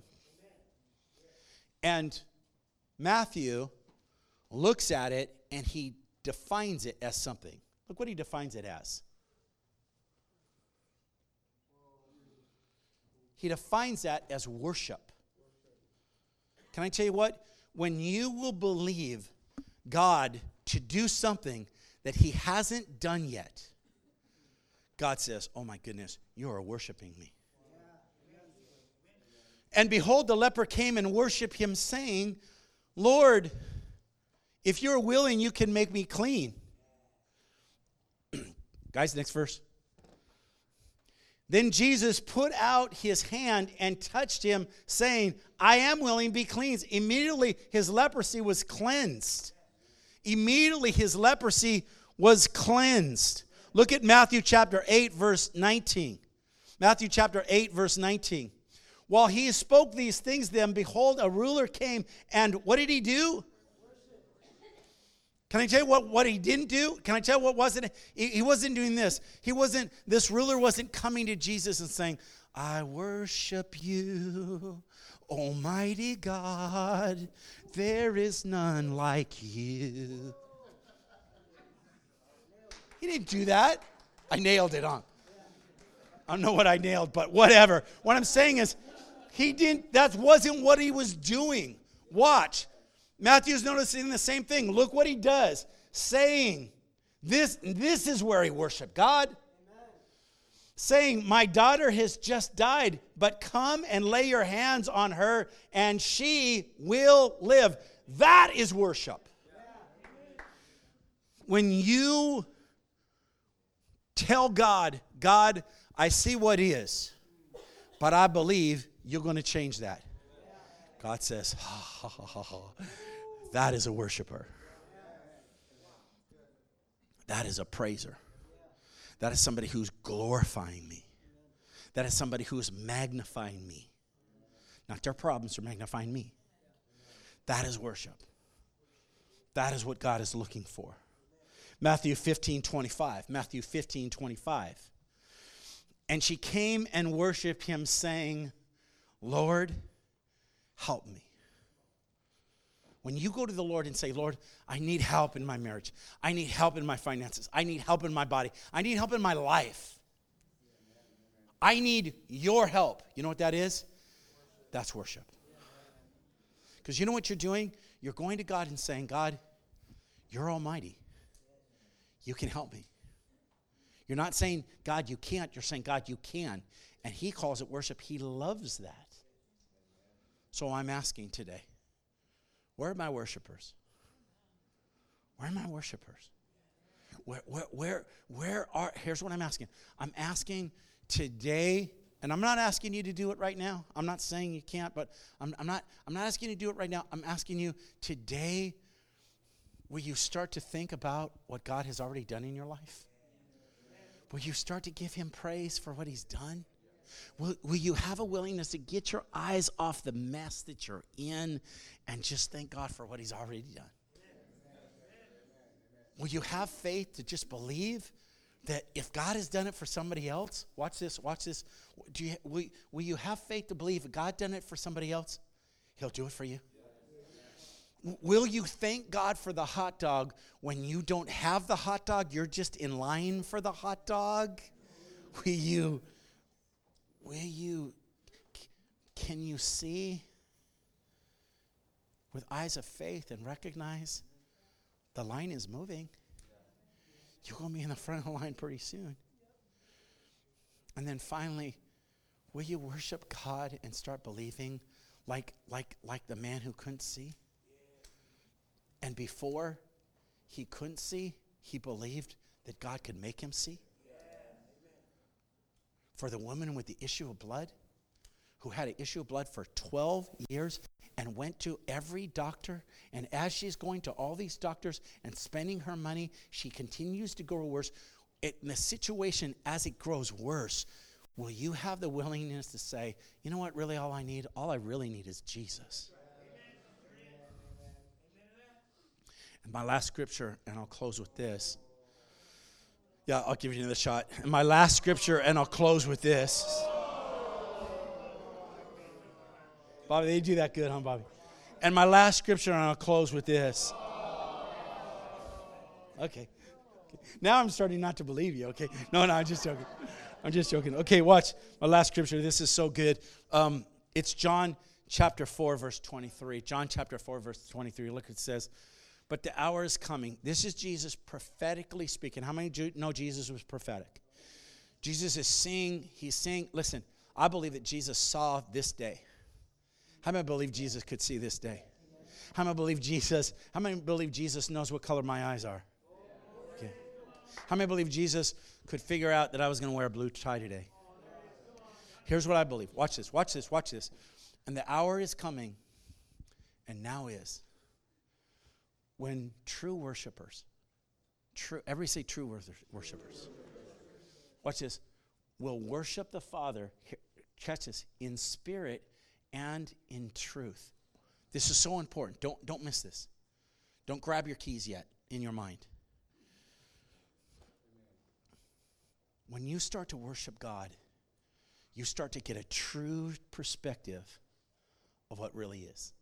And Matthew looks at it and he defines it as something. Look what he defines it as. He defines that as worship. Can I tell you what? When you will believe God to do something that he hasn't done yet, God says, oh my goodness, you are worshiping me. And behold, the leper came and worshiped him, saying, Lord, if you're willing, you can make me clean. Guys, next verse. Then Jesus put out his hand and touched him, saying, I am willing, be cleansed. Immediately his leprosy was cleansed. Immediately his leprosy was cleansed. Look at Matthew chapter eight, verse nineteen. Matthew chapter eight, verse nineteen. While he spoke these things, then behold, a ruler came, and what did he do? Can I tell you what, what he didn't do? Can I tell you what wasn't? He, he wasn't doing this. He wasn't, this ruler wasn't coming to Jesus and saying, I worship you, Almighty God. There is none like you. He didn't do that. I nailed it on. I don't know what I nailed, but whatever. What I'm saying is, he didn't, that wasn't what he was doing. Watch. Matthew's noticing the same thing. Look what he does. Saying, this, this is where he worshiped God. Amen. Saying, my daughter has just died, but come and lay your hands on her, and she will live. That is worship. Yeah. When you tell God, God, I see what is, but I believe you're going to change that. God says, ha, ha, ha, ha, ha. That is a worshiper. That is a praiser. That is somebody who's glorifying me. That is somebody who is magnifying me. Not their problems, they're magnifying me. That is worship. That is what God is looking for. Matthew fifteen twenty-five. Matthew fifteen twenty-five. And she came and worshiped him, saying, Lord, help me. When you go to the Lord and say, Lord, I need help in my marriage. I need help in my finances. I need help in my body. I need help in my life. I need your help. You know what that is? That's worship. Because you know what you're doing? You're going to God and saying, God, you're almighty. You can help me. You're not saying, God, you can't. You're saying, God, you can. And he calls it worship. He loves that. So I'm asking today, where are my worshipers? Where are my worshipers? Where, where, where, where are, here's what I'm asking. I'm asking today, and I'm not asking you to do it right now. I'm not saying you can't, but I'm, I'm not, I'm not asking you to do it right now. I'm asking you today, will you start to think about what God has already done in your life? Will you start to give him praise for what he's done? Will, will you have a willingness to get your eyes off the mess that you're in and just thank God for what he's already done? Will you have faith to just believe that if God has done it for somebody else, watch this, watch this. Do you, will, will you have faith to believe if God done it for somebody else, he'll do it for you? Will you thank God for the hot dog when you don't have the hot dog, you're just in line for the hot dog? Will you... Will you can you see with eyes of faith and recognize the line is moving? You're going to be in the front of the line pretty soon. And then finally, will you worship God and start believing like, like, like the man who couldn't see? And before he couldn't see, he believed that God could make him see. For the woman with the issue of blood, who had an issue of blood for twelve years and went to every doctor, and as she's going to all these doctors and spending her money, she continues to grow worse. It, in the situation, as it grows worse, will you have the willingness to say, you know what, really all I need, all I really need is Jesus? And my last scripture, and I'll close with this. Yeah, I'll give you another shot. And my last scripture, and I'll close with this. Bobby, they do that good, huh, Bobby? And my last scripture, and I'll close with this. Okay. Now I'm starting not to believe you, okay? No, no, I'm just joking. I'm just joking. Okay, watch. My last scripture. This is so good. Um, it's John chapter four, verse twenty-three. John chapter four, verse twenty-three. Look, it says, but the hour is coming. This is Jesus prophetically speaking. How many know Jesus was prophetic? Jesus is saying, he's saying, listen, I believe that Jesus saw this day. How many believe Jesus could see this day? How many believe Jesus, how many believe Jesus knows what color my eyes are? Okay. How many believe Jesus could figure out that I was going to wear a blue tie today? Here's what I believe. Watch this, watch this, watch this. And the hour is coming, and now is, when true worshipers, true, everybody say true worshipers. Watch this. Will worship the Father, catch this, in spirit and in truth. This is so important. Don't, don't miss this. Don't grab your keys yet in your mind. When you start to worship God, you start to get a true perspective of what really is.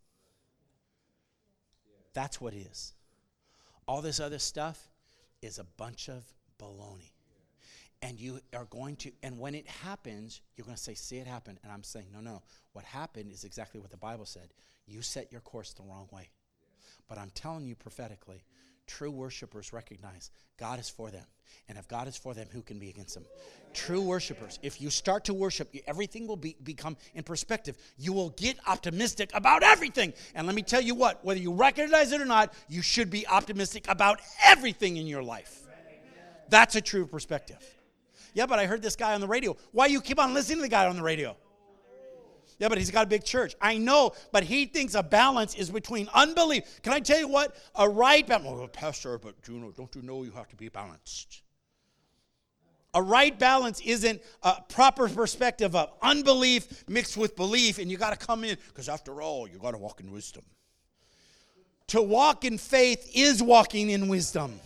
That's what is. All this other stuff is a bunch of baloney. And you are going to, and when it happens, you're going to say, see, it happened. And I'm saying, no, no. What happened is exactly what the Bible said. You set your course the wrong way. But I'm telling you prophetically, true worshipers recognize God is for them. And if God is for them, who can be against them? True worshipers, if you start to worship, everything will be, become in perspective. You will get optimistic about everything. And let me tell you what, whether you recognize it or not, you should be optimistic about everything in your life. That's a true perspective. Yeah, but I heard this guy on the radio. Why you keep on listening to the guy on the radio? Yeah, but he's got a big church. I know, but he thinks a balance is between unbelief. Can I tell you what? A right balance. Oh, Pastor, but you know, don't you know you have to be balanced? A right balance isn't a proper perspective of unbelief mixed with belief, and you got to come in, because after all, you got to walk in wisdom. To walk in faith is walking in wisdom.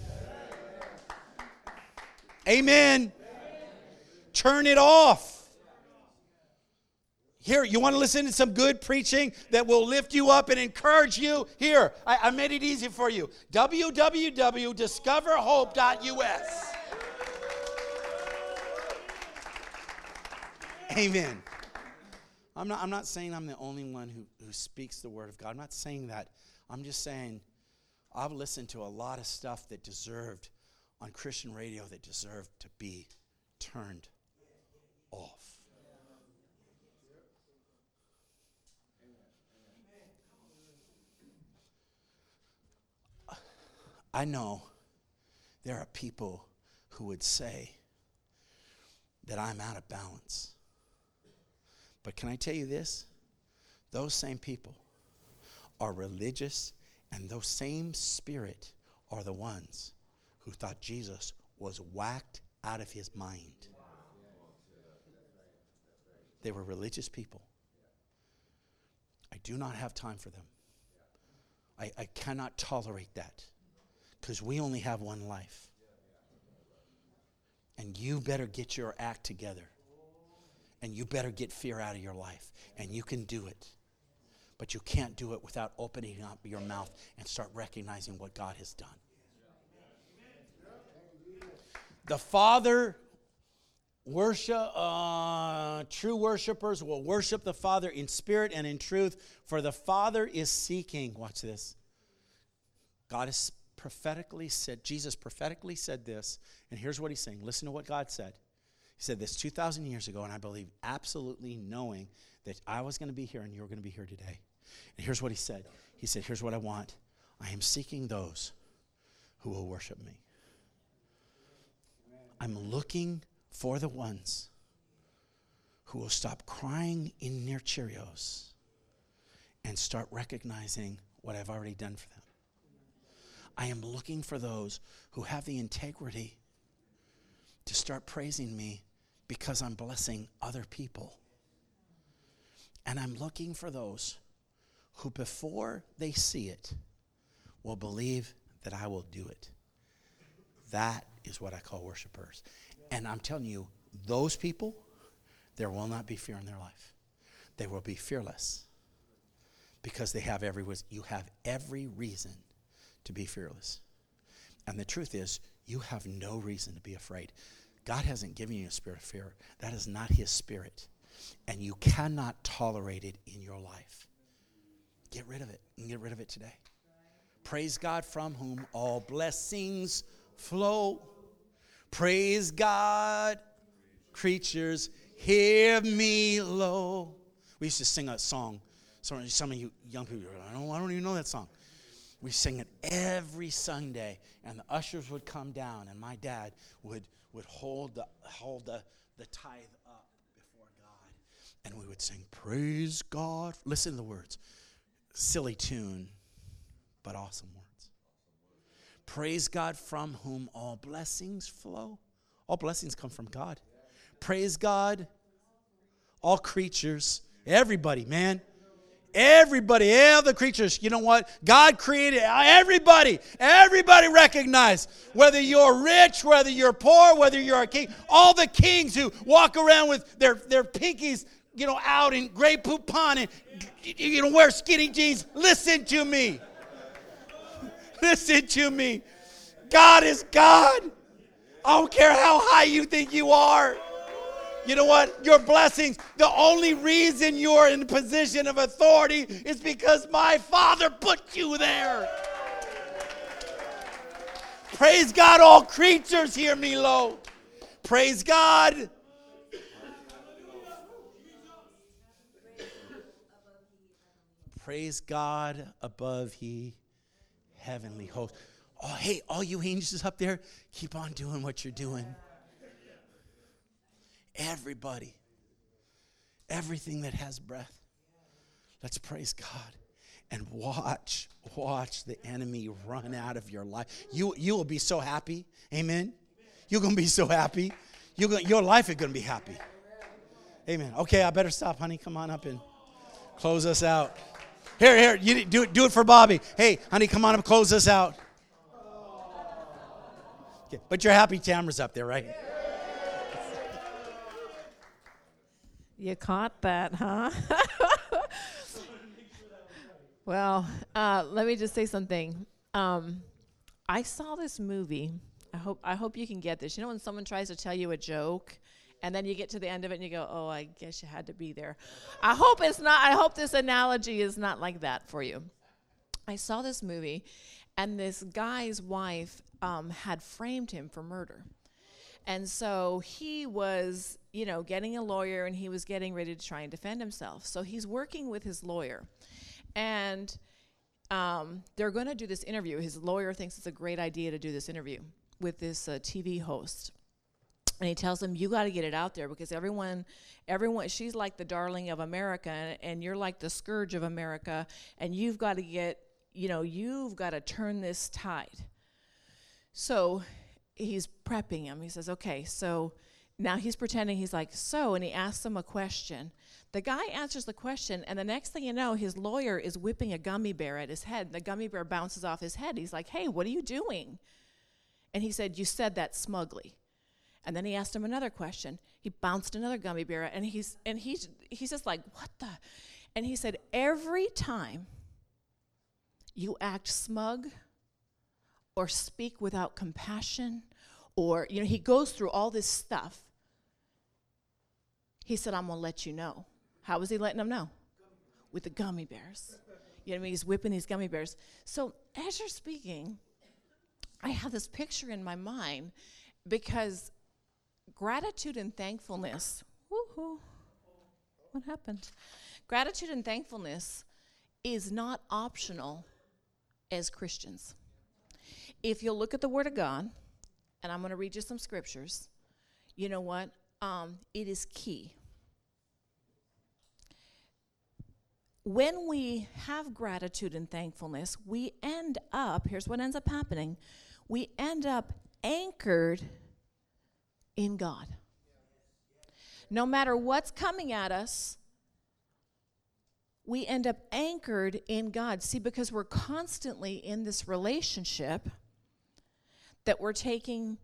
Amen. Turn it off. Here, you want to listen to some good preaching that will lift you up and encourage you? Here, I, I made it easy for you. w w w dot discover hope dot u s. Amen. I'm not, I'm not saying I'm the only one who, who speaks the word of God. I'm not saying that. I'm just saying I've listened to a lot of stuff that deserved, on Christian radio, that deserved to be turned off. I know there are people who would say that I'm out of balance. But can I tell you this? Those same people are religious, and those same spirit are the ones who thought Jesus was whacked out of his mind. They were religious people. I do not have time for them. I, I cannot tolerate that, because we only have one life. And you better get your act together. And you better get fear out of your life. And you can do it. But you can't do it without opening up your mouth and start recognizing what God has done. The Father Worship, uh, true worshipers will worship the Father in spirit and in truth, for the Father is seeking, watch this, God has prophetically said, Jesus prophetically said this, and here's what he's saying. Listen to what God said. He said this two thousand years ago, and I believe absolutely knowing that I was going to be here and you were going to be here today. And here's what he said. He said, here's what I want. I am seeking those who will worship me. I'm looking for the ones who will stop crying in their Cheerios and start recognizing what I've already done for them. I am looking for those who have the integrity to start praising me because I'm blessing other people. And I'm looking for those who, before they see it, will believe that I will do it. That is what I call worshipers. And I'm telling you, those people, there will not be fear in their life. They will be fearless because they have every you have every reason to be fearless. And the truth is, you have no reason to be afraid. God hasn't given you a spirit of fear. That is not his spirit. And you cannot tolerate it in your life. Get rid of it. You can get rid of it today. Praise God, from whom all blessings flow. Praise God, creatures, hear me low. We used to sing a song. Some, some of you young people, I don't, I don't even know that song. We sing it every Sunday, and the ushers would come down, and my dad would would hold the hold the, the tithe up before God, and we would sing, praise God. Listen to the words. Silly tune, but awesome words. Praise God, from whom all blessings flow. All blessings come from God. Praise God, all creatures, everybody, man. Everybody, all the creatures, you know what? God created everybody. Everybody recognize, whether you're rich, whether you're poor, whether you're a king. All the kings who walk around with their, their pinkies, you know, out in Grey Poupon and, you know, wear skinny jeans. Listen to me. Listen to me. God is God. I don't care how high you think you are. You know what? Your blessings, the only reason you're in a position of authority is because my Father put you there. Praise God, all creatures hear me low. Praise God. Praise God above ye heavenly hosts. Oh, hey, all you angels up there, keep on doing what you're doing. Everybody, everything that has breath, let's praise God and watch, watch the enemy run out of your life. You, you will be so happy. Amen. You're going to be so happy. You're going, your life is going to be happy. Amen. Okay, I better stop, honey. Come on up and close us out. Here, here, you do it, do it for Bobby. Hey, honey, come on up, close us out. Okay, but your happy Tamara's up there, right? You caught that, huh? Well, uh, let me just say something. Um, I saw this movie. I hope I hope you can get this. You know when someone tries to tell you a joke, and then you get to the end of it and you go, "Oh, I guess you had to be there." I hope it's not. I hope this analogy is not like that for you. I saw this movie, and this guy's wife um, had framed him for murder. And so he was, you know, getting a lawyer, and he was getting ready to try and defend himself. So he's working with his lawyer. And um, they're going to do this interview. His lawyer thinks it's a great idea to do this interview with this uh, T V host. And he tells him, you got to get it out there because everyone, everyone, she's like the darling of America, and, and you're like the scourge of America. And you've got to get, you know, you've got to turn this tide. So he's prepping him. He says, okay, so now he's pretending he's like, so, and he asks him a question. The guy answers the question, and the next thing you know, his lawyer is whipping a gummy bear at his head. The gummy bear bounces off his head. He's like, hey, what are you doing? And he said, you said that smugly. And then he asked him another question. He bounced another gummy bear, and he's and he's he's just like, what the? And he said, every time you act smug or speak without compassion, or, you know, he goes through all this stuff. He said, I'm going to let you know. How was he letting them know? With the gummy bears. You know what I mean? He's whipping these gummy bears. So as you're speaking, I have this picture in my mind because gratitude and thankfulness, woohoo, what happened? Gratitude and thankfulness is not optional as Christians. If you'll look at the Word of God, and I'm going to read you some scriptures, you know what? Um, it is key. When we have gratitude and thankfulness, we end up, here's what ends up happening, we end up anchored in God. No matter what's coming at us, we end up anchored in God. See, because we're constantly in this relationship that we're taking.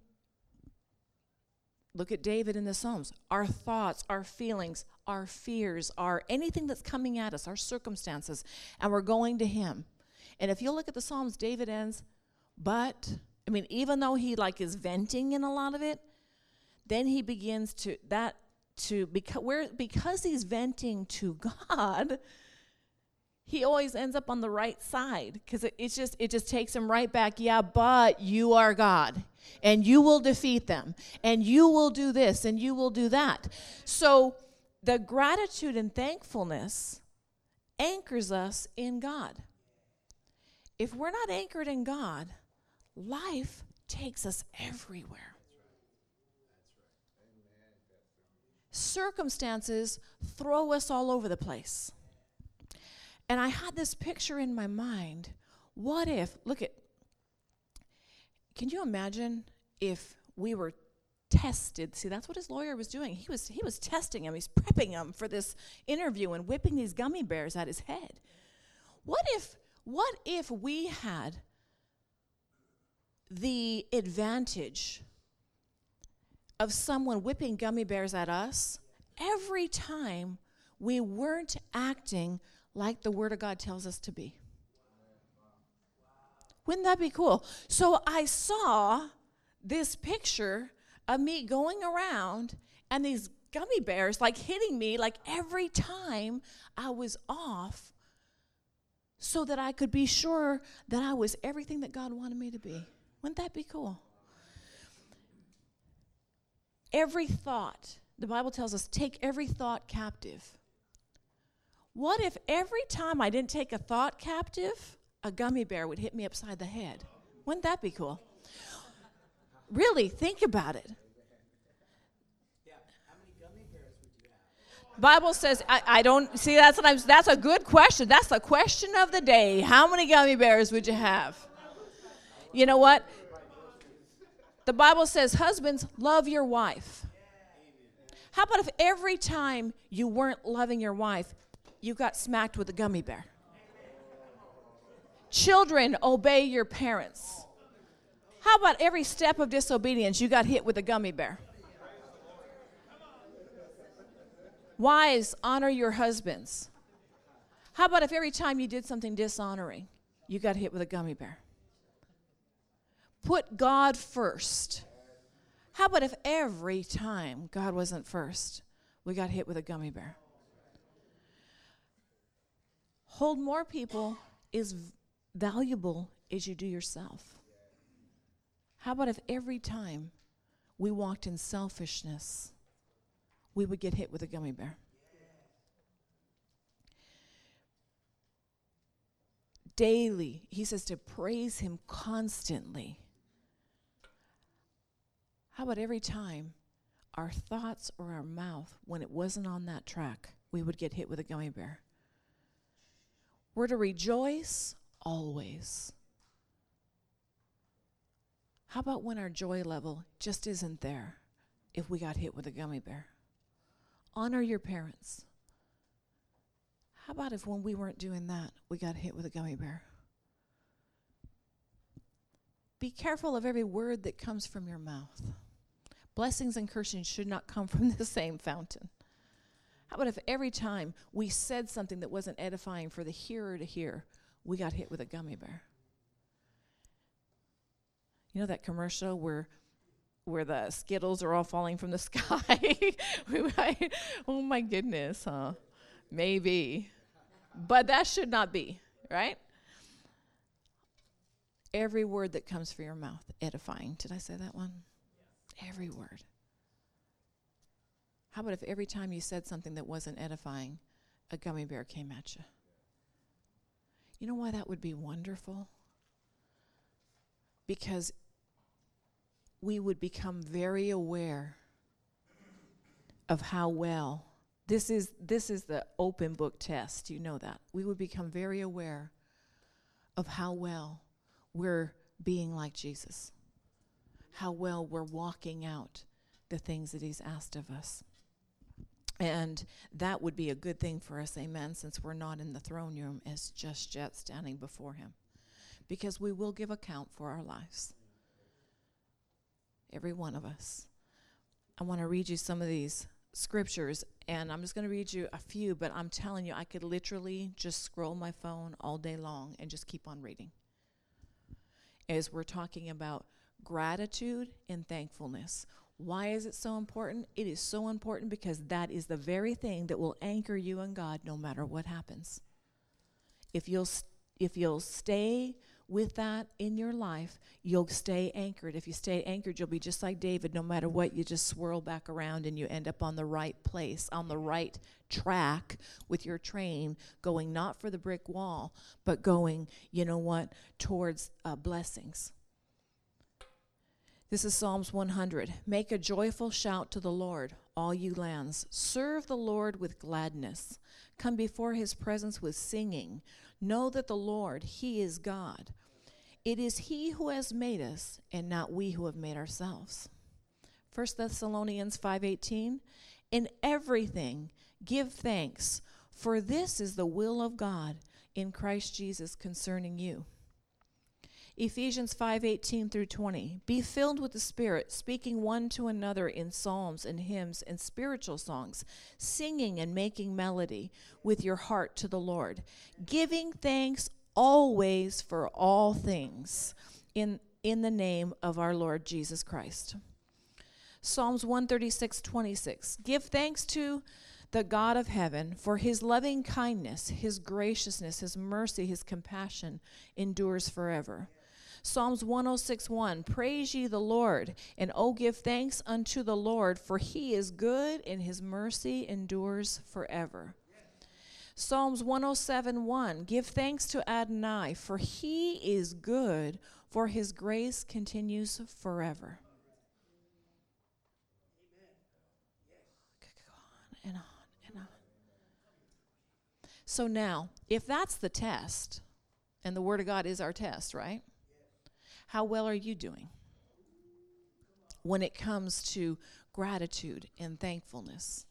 Look at David in the Psalms. Our thoughts, our feelings, our fears, our anything that's coming at us, our circumstances, and we're going to him. And if you look at the Psalms, David ends, but, I mean, even though he like is venting in a lot of it, then he begins to, that, to, because, where, because he's venting to God, he always ends up on the right side because it, it's just it just takes him right back. Yeah, but you are God, and you will defeat them, and you will do this, and you will do that. So the gratitude and thankfulness anchors us in God. If we're not anchored in God, life takes us everywhere. Circumstances throw us all over the place. And I had this picture in my mind. What if, look at, can you imagine if we were tested? See, that's what his lawyer was doing. He was he was testing him. He's prepping him for this interview and whipping these gummy bears at his head. What if, what if we had the advantage of someone whipping gummy bears at us every time we weren't acting like the Word of God tells us to be? Wouldn't that be cool? So I saw this picture of me going around and these gummy bears like hitting me like every time I was off so that I could be sure that I was everything that God wanted me to be. Wouldn't that be cool? Every thought, the Bible tells us, take every thought captive. What if every time I didn't take a thought captive, a gummy bear would hit me upside the head? Wouldn't that be cool? Really, think about it. Yeah. How many gummy bears would you have? Bible says, I, I don't, see, that's what I'm, that's a good question. That's the question of the day. How many gummy bears would you have? You know what? The Bible says, husbands, love your wife. How about if every time you weren't loving your wife, you got smacked with a gummy bear? Children, obey your parents. How about every step of disobedience you got hit with a gummy bear? Wives, honor your husbands. How about if every time you did something dishonoring, you got hit with a gummy bear? Put God first. How about if every time God wasn't first, we got hit with a gummy bear? Hold more people is valuable as you do yourself. How about if every time we walked in selfishness, we would get hit with a gummy bear? Daily, he says to praise him constantly. How about every time our thoughts or our mouth, when it wasn't on that track, we would get hit with a gummy bear? We're to rejoice always. How about when our joy level just isn't there if we got hit with a gummy bear? Honor your parents. How about if when we weren't doing that, we got hit with a gummy bear? Be careful of every word that comes from your mouth. Blessings and cursings should not come from the same fountain. How about if every time we said something that wasn't edifying for the hearer to hear, we got hit with a gummy bear? You know that commercial where where the Skittles are all falling from the sky. We might, oh my goodness, huh? Maybe. But that should not be, right? Every word that comes from your mouth, edifying. Did I say that one? Every word. How about if every time you said something that wasn't edifying, a gummy bear came at you? You know why that would be wonderful? Because we would become very aware of how well, this is this is the open book test, you know that. We would become very aware of how well we're being like Jesus, how well we're walking out the things that he's asked of us. And that would be a good thing for us, amen, since we're not in the throne room as just yet standing before him. Because we will give account for our lives. Every one of us. I want to read you some of these scriptures, and I'm just going to read you a few, but I'm telling you, I could literally just scroll my phone all day long and just keep on reading. As we're talking about gratitude and thankfulness. Why is it so important? It is so important because that is the very thing that will anchor you in God no matter what happens. If you'll if you'll stay with that in your life, you'll stay anchored. If you stay anchored, you'll be just like David. No matter what, you just swirl back around and you end up on the right place, on the right track with your train, going not for the brick wall, but going, you know what, towards uh, blessings. This is Psalms one hundred. Make a joyful shout to the Lord, all you lands. Serve the Lord with gladness. Come before his presence with singing. Know that the Lord, he is God. It is he who has made us, and not we who have made ourselves. First Thessalonians five eighteen. In everything give thanks, for this is the will of God in Christ Jesus concerning you. Ephesians five eighteen through twenty. Be filled with the Spirit, speaking one to another in psalms and hymns and spiritual songs, singing and making melody with your heart to the Lord, giving thanks always for all things in, in the name of our Lord Jesus Christ. Psalms one thirty-six twenty-six. Give thanks to the God of heaven, for his loving kindness, his graciousness, his mercy, his compassion endures forever. Psalms one oh six one, praise ye the Lord, and oh give thanks unto the Lord, for he is good, and his mercy endures forever. Psalms one oh seven one, give thanks to Adonai, for he is good, for his grace continues forever. Go on and on and on. So now, if that's the test, and the Word of God is our test, right? How well are you doing when it comes to gratitude and thankfulness?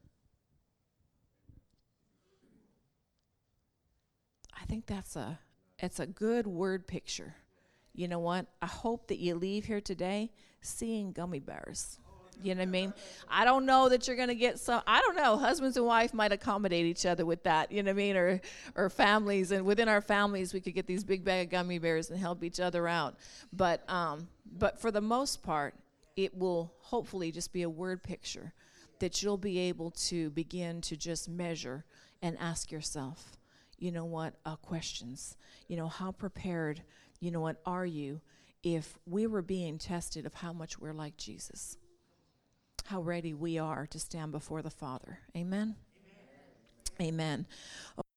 I think that's a it's a good word picture. You know what? I hope that you leave here today seeing gummy bears. You know what I mean? I don't know that you're going to get some, I don't know, husbands and wife might accommodate each other with that, you know what I mean? Or or families, and within our families, we could get these big bag of gummy bears and help each other out. But um, but for the most part, it will hopefully just be a word picture that you'll be able to begin to just measure and ask yourself, you know what, uh, questions. You know, how prepared, you know what, are you if we were being tested of how much we're like Jesus? How ready we are to stand before the Father. Amen? Amen. Amen.